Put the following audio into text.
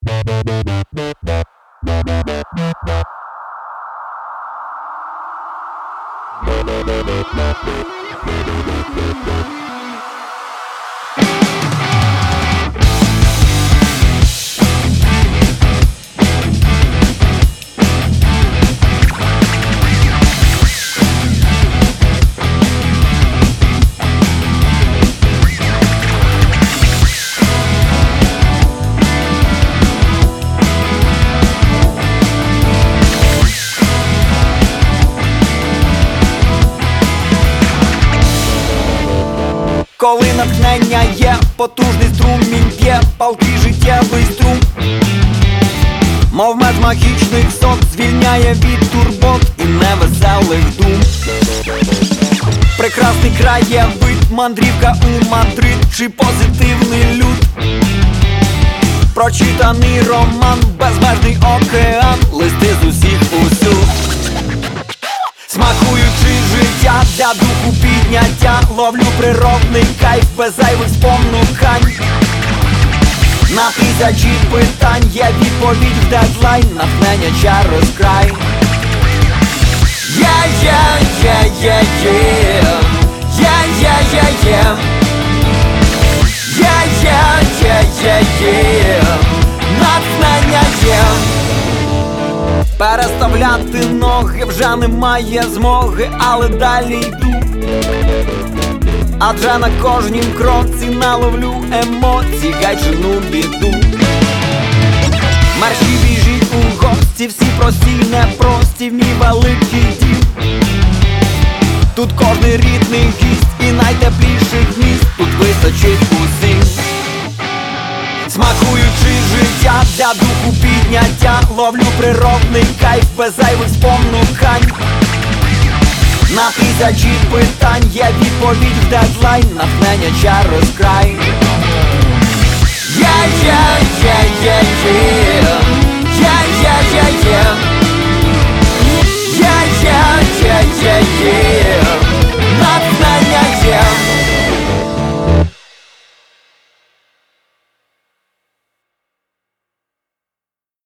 Коли натхнення є, потужний струмінь п'є, палкий життєвий струм, мов мед магічних сот, звільняє від турбот і невеселих дум. Прекрасний краєвид, мандрівка у Мадрид чи позитивний люд, прочитаний роман, безмежний океан, листи з усіх усюд. Смакуючи життя для духу підняття, ловлю природний кайф без зайвих спонукань. На тисячі питань є відповідь в дедлайн, натхнення через край. Натхнення є. Переставляти ноги вже немає змоги, але далі йду. Адже на кожнім кроці наловлю емоцій, гайчину біду. Мерші біжіть у гості, всі прості й непрості в мій великий дім. Тут кожний рідний гість і найтепліших міст тут вистачить усім. Смакуючи життя для духу підняття, ловлю природний кайф без зайвих спонукань. На тисячі питань є відповідь в дедлайн, натхнення через край.